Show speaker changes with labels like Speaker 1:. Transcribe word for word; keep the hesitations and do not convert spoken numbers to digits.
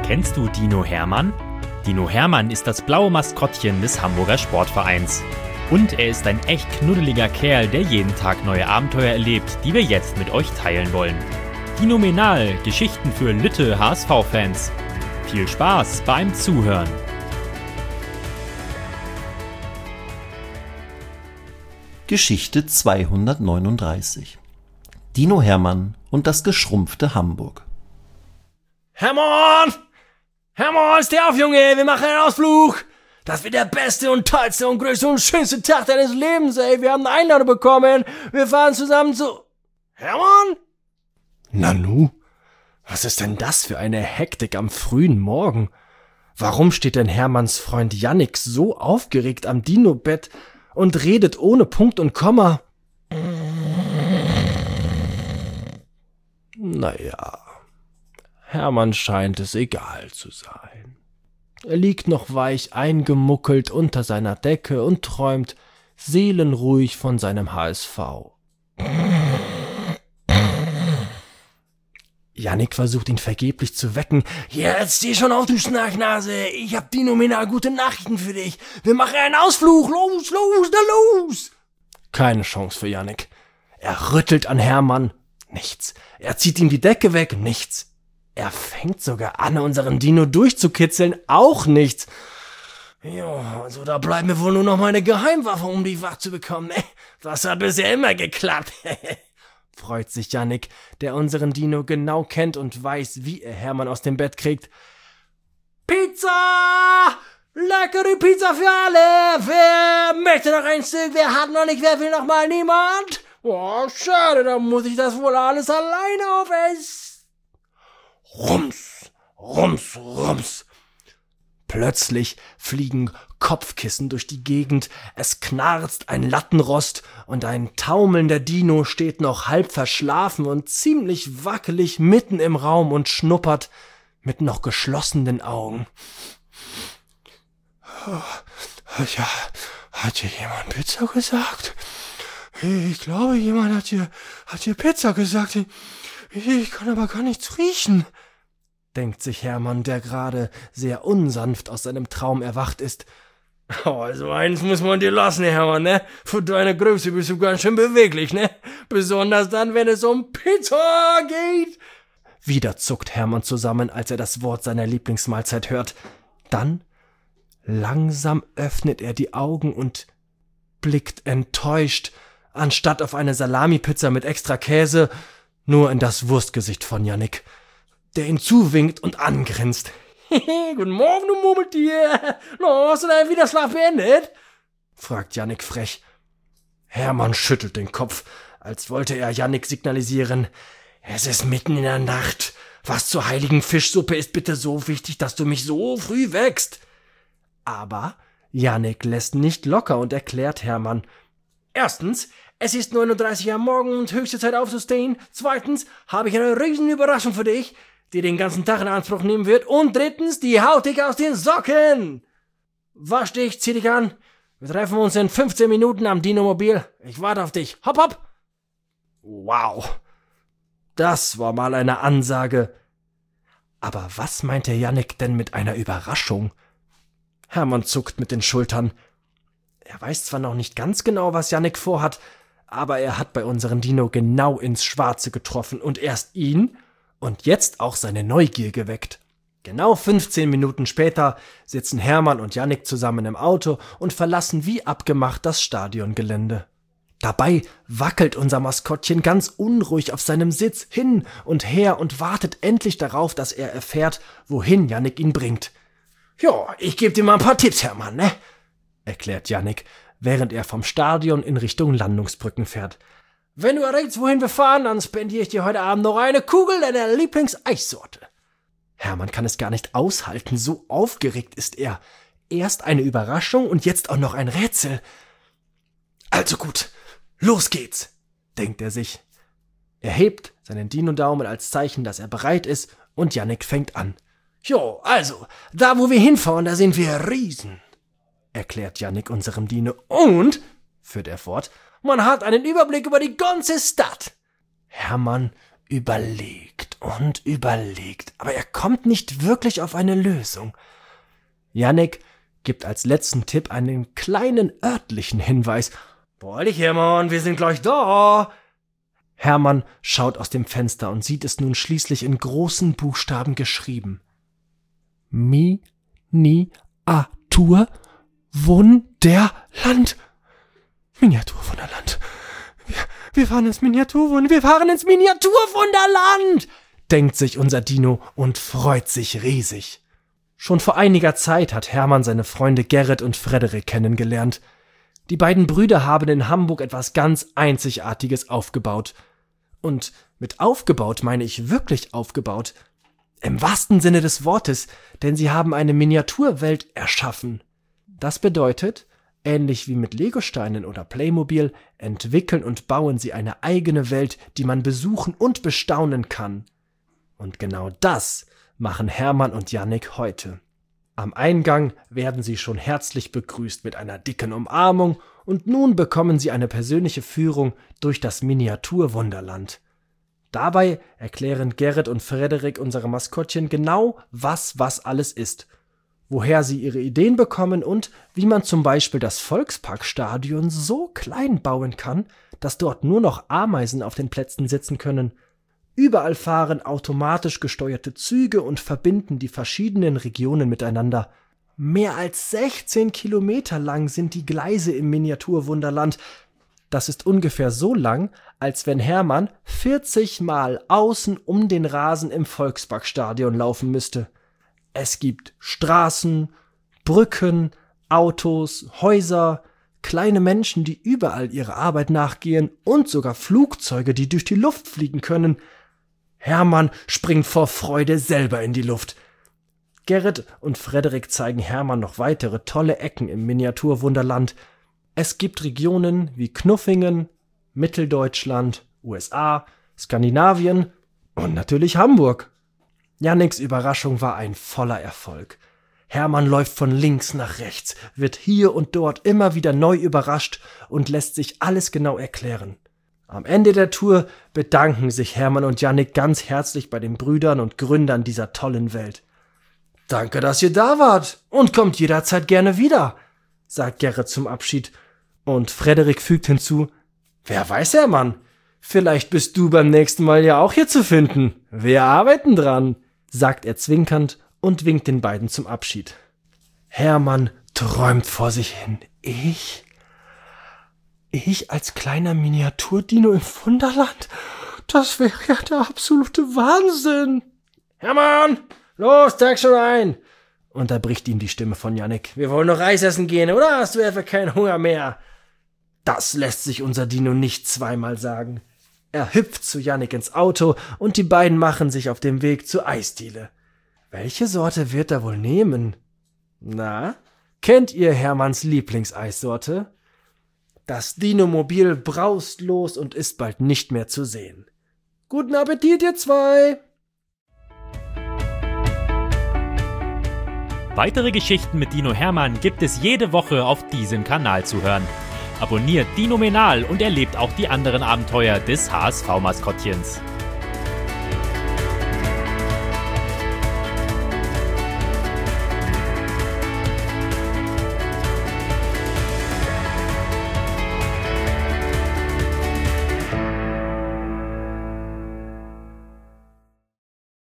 Speaker 1: Kennst du Dino Hermann? Dino Hermann ist das blaue Maskottchen des Hamburger Sportvereins. Und er ist ein echt knuddeliger Kerl, der jeden Tag neue Abenteuer erlebt, die wir jetzt mit euch teilen wollen. Dinomenal, Geschichten für Lütte H S V-Fans. Viel Spaß beim Zuhören.
Speaker 2: Geschichte zweihundertneununddreißig. Dino Hermann und das geschrumpfte Hamburg.
Speaker 3: Hermann! Hermann, steh auf, Junge, wir machen einen Ausflug! Das wird der beste und tollste und größte und schönste Tag deines Lebens, ey! Wir haben eine Einladung bekommen! Wir fahren zusammen zu... Hermann? Nanu? Was ist denn das für eine Hektik am frühen Morgen? Warum steht denn Hermanns Freund Jannik so aufgeregt am Dino-Bett und redet ohne Punkt und Komma? Naja, Hermann scheint es egal zu sein. Er liegt noch weich eingemuckelt unter seiner Decke und träumt seelenruhig von seinem H S V. Jannik versucht ihn vergeblich zu wecken. Jetzt steh schon auf, du Schnarchnase. Ich hab dinominal gute Nachrichten für dich. Wir machen einen Ausflug. Los, los, da los. Keine Chance für Jannik. Er rüttelt an Hermann. Nichts. Er zieht ihm die Decke weg. Nichts. Er fängt sogar an, unseren Dino durchzukitzeln. Auch nichts. Ja, also da bleibt mir wohl nur noch meine Geheimwaffe, um dich wach zu bekommen. Das hat bisher immer geklappt. Freut sich Jannik, der unseren Dino genau kennt und weiß, wie er Hermann aus dem Bett kriegt. Pizza! Leckere Pizza für alle! Wer möchte noch ein Stück? Wer hat noch nicht? Wer will noch mal? Niemand? Oh, schade, dann muss ich das wohl alles alleine aufessen. Rums, rums, rums. Plötzlich fliegen Kopfkissen durch die Gegend, es knarzt ein Lattenrost und ein taumelnder Dino steht noch halb verschlafen und ziemlich wackelig mitten im Raum und schnuppert mit noch geschlossenen Augen. Ja, hat hier jemand Pizza gesagt? Ich glaube, jemand hat hier, hat hier Pizza gesagt. Ich kann aber gar nichts riechen, denkt sich Hermann, der gerade sehr unsanft aus seinem Traum erwacht ist. Oh, also eins muss man dir lassen, Hermann, ne? Für deine Größe bist du ganz schön beweglich, ne? Besonders dann, wenn es um Pizza geht. Wieder zuckt Hermann zusammen, als er das Wort seiner Lieblingsmahlzeit hört. Dann langsam öffnet er die Augen und blickt enttäuscht, anstatt auf eine Salami-Pizza mit extra Käse, nur in das Wurstgesicht von Jannik, der ihn zuwinkt und angrinst. Guten Morgen, du Murmeltier. No, hast du deinen Winterschlaf beendet? Fragt Jannik frech. Hermann schüttelt den Kopf, als wollte er Jannik signalisieren. Es ist mitten in der Nacht. Was zur heiligen Fischsuppe ist bitte so wichtig, dass du mich so früh weckst? Aber Jannik lässt nicht locker und erklärt Hermann. Erstens, es ist neun Uhr dreißig am Morgen und höchste Zeit aufzustehen. Zweitens, habe ich eine riesen Überraschung für dich, die den ganzen Tag in Anspruch nehmen wird. Und drittens, die haut dich aus den Socken. Wasch dich, zieh dich an. Wir treffen uns in fünfzehn Minuten am Dinomobil. Ich warte auf dich. Hopp, hopp. Wow. Das war mal eine Ansage. Aber was meinte Jannik denn mit einer Überraschung? Hermann zuckt mit den Schultern. Er weiß zwar noch nicht ganz genau, was Jannik vorhat, aber er hat bei unserem Dino genau ins Schwarze getroffen und erst ihn und jetzt auch seine Neugier geweckt. Genau fünfzehn Minuten später sitzen Hermann und Jannik zusammen im Auto und verlassen wie abgemacht das Stadiongelände. Dabei wackelt unser Maskottchen ganz unruhig auf seinem Sitz hin und her und wartet endlich darauf, dass er erfährt, wohin Jannik ihn bringt. Ja, ich gebe dir mal ein paar Tipps, Hermann, ne? Erklärt Jannik, während er vom Stadion in Richtung Landungsbrücken fährt. Wenn du errätst, wohin wir fahren, dann spendiere ich dir heute Abend noch eine Kugel deiner Lieblingseissorte. Hermann kann es gar nicht aushalten, so aufgeregt ist er. Erst eine Überraschung und jetzt auch noch ein Rätsel. Also gut, los geht's, denkt er sich. Er hebt seinen Dino-Daumen als Zeichen, dass er bereit ist, und Jannik fängt an. Jo, also, da wo wir hinfahren, da sind wir Riesen, erklärt Jannik unserem Dino. Und, führt er fort, man hat einen Überblick über die ganze Stadt. Hermann überlegt
Speaker 4: und überlegt, aber er kommt nicht wirklich auf eine Lösung. Jannik gibt als letzten Tipp einen kleinen örtlichen Hinweis. »Beeil dich, Hermann, wir sind gleich da!« Hermann schaut aus dem Fenster und sieht es nun schließlich in großen Buchstaben geschrieben. Miniatur Wunderland. Miniaturwunderland. Wir, wir fahren ins Miniaturwunderland. Wir fahren ins Miniaturwunderland, denkt sich unser Dino und freut sich riesig. Schon vor einiger Zeit hat Hermann seine Freunde Gerrit und Frederik kennengelernt. Die beiden Brüder haben in Hamburg etwas ganz Einzigartiges aufgebaut. Und mit aufgebaut meine ich wirklich aufgebaut. Im wahrsten Sinne des Wortes, denn sie haben eine Miniaturwelt erschaffen. Das bedeutet, ähnlich wie mit Legosteinen oder Playmobil, entwickeln und bauen sie eine eigene Welt, die man besuchen und bestaunen kann. Und genau das machen Hermann und Jannik heute. Am Eingang werden sie schon herzlich begrüßt mit einer dicken Umarmung und nun bekommen sie eine persönliche Führung durch das Miniaturwunderland. Dabei erklären Gerrit und Frederik unsere Maskottchen genau, was was alles ist, woher sie ihre Ideen bekommen und wie man zum Beispiel das Volksparkstadion so klein bauen kann, dass dort nur noch Ameisen auf den Plätzen sitzen können. Überall fahren automatisch gesteuerte Züge und verbinden die verschiedenen Regionen miteinander. Mehr als sechzehn Kilometer lang sind die Gleise im Miniaturwunderland. Das ist ungefähr so lang, als wenn Hermann vierzig Mal außen um den Rasen im Volksparkstadion laufen müsste. Es gibt Straßen, Brücken, Autos, Häuser, kleine Menschen, die überall ihrer Arbeit nachgehen und sogar Flugzeuge, die durch die Luft fliegen können. Hermann springt vor Freude selber in die Luft. Gerrit und Frederik zeigen Hermann noch weitere tolle Ecken im Miniaturwunderland. Es gibt Regionen wie Knuffingen, Mitteldeutschland, U S A, Skandinavien und natürlich Hamburg. Janniks Überraschung war ein voller Erfolg. Hermann läuft von links nach rechts, wird hier und dort immer wieder neu überrascht und lässt sich alles genau erklären. Am Ende der Tour bedanken sich Hermann und Jannik ganz herzlich bei den Brüdern und Gründern dieser tollen Welt. »Danke, dass ihr da wart und kommt jederzeit gerne wieder«, sagt Gerrit zum Abschied. Und Frederik fügt hinzu, »Wer weiß, Hermann, vielleicht bist du beim nächsten Mal ja auch hier zu finden. Wir arbeiten dran«, sagt er zwinkernd und winkt den beiden zum Abschied. Hermann träumt vor sich hin. Ich? Ich als kleiner Miniaturdino im Wunderland? Das wäre ja der absolute Wahnsinn. »Hermann, los, tag schon ein«, unterbricht ihm die Stimme von Jannik. »Wir wollen noch Reis essen gehen, oder hast du etwa keinen Hunger mehr?« Das lässt sich unser Dino nicht zweimal sagen. Er hüpft zu Jannik ins Auto und die beiden machen sich auf dem Weg zur Eisdiele. Welche Sorte wird er wohl nehmen? Na, kennt ihr Hermanns Lieblingseissorte? Das Dinomobil braust los und ist bald nicht mehr zu sehen. Guten Appetit, ihr zwei!
Speaker 1: Weitere Geschichten mit Dino Hermann gibt es jede Woche auf diesem Kanal zu hören. Abonniert Dinomenal und erlebt auch die anderen Abenteuer des H S V-Maskottchens.